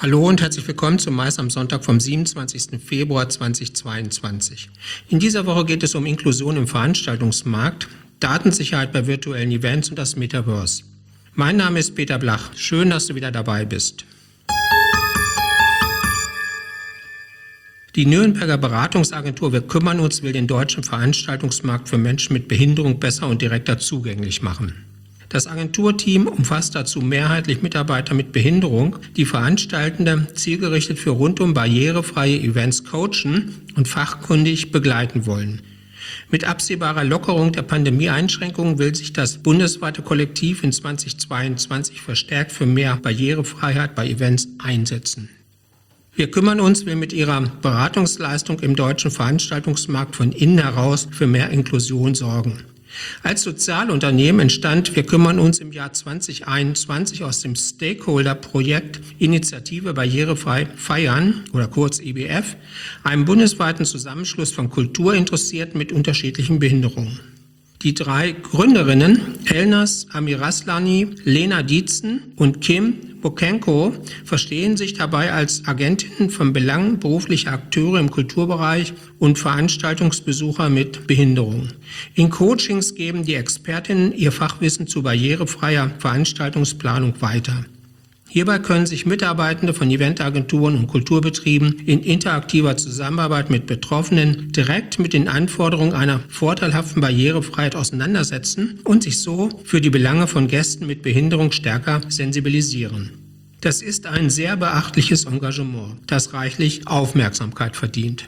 Hallo und herzlich willkommen zum Mais am Sonntag vom 27. Februar 2022. In dieser Woche geht es um Inklusion im Veranstaltungsmarkt, Datensicherheit bei virtuellen Events und das Metaverse. Mein Name ist Peter Blach. Schön, dass du wieder dabei bist. Die Nürnberger Beratungsagentur Wir kümmern uns will den deutschen Veranstaltungsmarkt für Menschen mit Behinderung besser und direkter zugänglich machen. Das Agenturteam umfasst dazu mehrheitlich Mitarbeiter mit Behinderung, die Veranstaltende zielgerichtet für rundum barrierefreie Events coachen und fachkundig begleiten wollen. Mit absehbarer Lockerung der Pandemieeinschränkungen will sich das bundesweite Kollektiv in 2022 verstärkt für mehr Barrierefreiheit bei Events einsetzen. Wir kümmern uns will mit ihrer Beratungsleistung im deutschen Veranstaltungsmarkt von innen heraus für mehr Inklusion sorgen. Als Sozialunternehmen entstand Wir kümmern uns im Jahr 2021 aus dem Stakeholder-Projekt Initiative Barrierefrei Feiern oder kurz IBF, einem bundesweiten Zusammenschluss von Kulturinteressierten mit unterschiedlichen Behinderungen. Die drei Gründerinnen, Elnaz Amiraslani, Lena Dietzen und Kim Bokenko, verstehen sich dabei als Agentinnen von Belangen beruflicher Akteure im Kulturbereich und Veranstaltungsbesucher mit Behinderung. In Coachings geben die Expertinnen ihr Fachwissen zu barrierefreier Veranstaltungsplanung weiter. Hierbei können sich Mitarbeitende von Eventagenturen und Kulturbetrieben in interaktiver Zusammenarbeit mit Betroffenen direkt mit den Anforderungen einer vorteilhaften Barrierefreiheit auseinandersetzen und sich so für die Belange von Gästen mit Behinderung stärker sensibilisieren. Das ist ein sehr beachtliches Engagement, das reichlich Aufmerksamkeit verdient.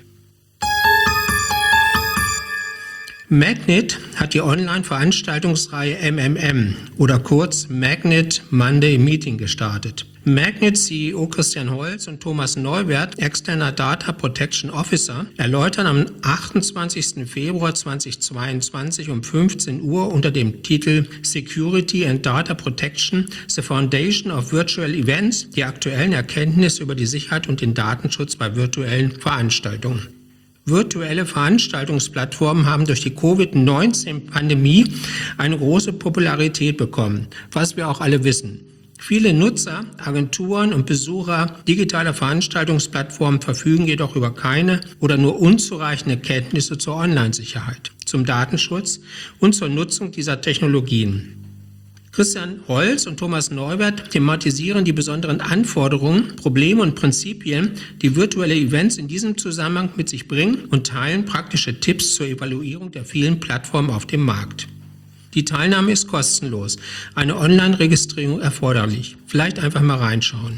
Magnet hat die Online-Veranstaltungsreihe MMM oder kurz Magnet Monday Meeting gestartet. Magnet CEO Christian Holz und Thomas Neuwert, externer Data Protection Officer, erläutern am 28. Februar 2022 um 15 Uhr unter dem Titel Security and Data Protection, the Foundation of Virtual Events die aktuellen Erkenntnisse über die Sicherheit und den Datenschutz bei virtuellen Veranstaltungen. Virtuelle Veranstaltungsplattformen haben durch die Covid-19-Pandemie eine große Popularität bekommen, was wir auch alle wissen. Viele Nutzer, Agenturen und Besucher digitaler Veranstaltungsplattformen verfügen jedoch über keine oder nur unzureichende Kenntnisse zur Online-Sicherheit, zum Datenschutz und zur Nutzung dieser Technologien. Christian Holz und Thomas Neuwert thematisieren die besonderen Anforderungen, Probleme und Prinzipien, die virtuelle Events in diesem Zusammenhang mit sich bringen und teilen praktische Tipps zur Evaluierung der vielen Plattformen auf dem Markt. Die Teilnahme ist kostenlos, eine Online-Registrierung erforderlich. Vielleicht einfach mal reinschauen.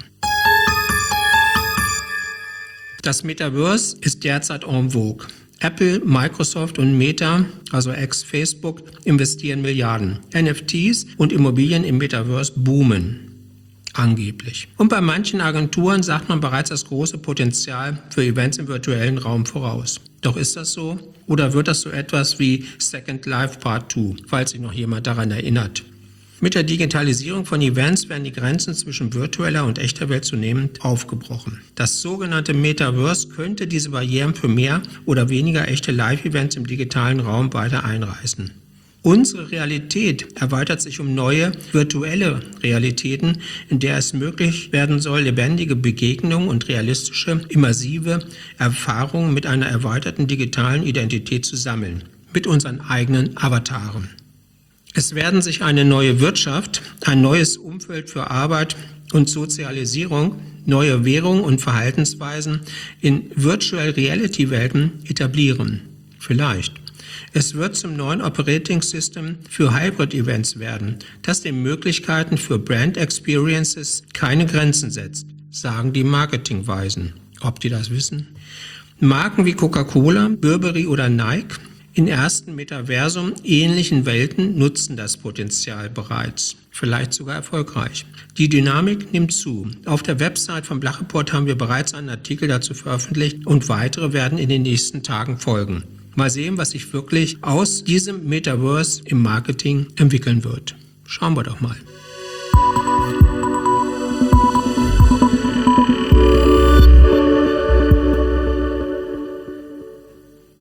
Das Metaverse ist derzeit en vogue. Apple, Microsoft und Meta, also ex-Facebook, investieren Milliarden. NFTs und Immobilien im Metaverse boomen. Angeblich. Und bei manchen Agenturen sagt man bereits das große Potenzial für Events im virtuellen Raum voraus. Doch ist das so? Oder wird das so etwas wie Second Life Part 2, falls sich noch jemand daran erinnert? Mit der Digitalisierung von Events werden die Grenzen zwischen virtueller und echter Welt zunehmend aufgebrochen. Das sogenannte Metaverse könnte diese Barrieren für mehr oder weniger echte Live-Events im digitalen Raum weiter einreißen. Unsere Realität erweitert sich um neue virtuelle Realitäten, in der es möglich werden soll, lebendige Begegnungen und realistische, immersive Erfahrungen mit einer erweiterten digitalen Identität zu sammeln, mit unseren eigenen Avataren. Es werden sich eine neue Wirtschaft, ein neues Umfeld für Arbeit und Sozialisierung, neue Währungen und Verhaltensweisen in Virtual Reality Welten etablieren. Vielleicht. Es wird zum neuen Operating System für Hybrid Events werden, das den Möglichkeiten für Brand Experiences keine Grenzen setzt, sagen die Marketingweisen. Ob die das wissen? Marken wie Coca-Cola, Burberry oder Nike in ersten Metaversum ähnlichen Welten nutzen das Potenzial bereits, vielleicht sogar erfolgreich. Die Dynamik nimmt zu. Auf der Website von Blach Report haben wir bereits einen Artikel dazu veröffentlicht und weitere werden in den nächsten Tagen folgen. Mal sehen, was sich wirklich aus diesem Metaverse im Marketing entwickeln wird. Schauen wir doch mal.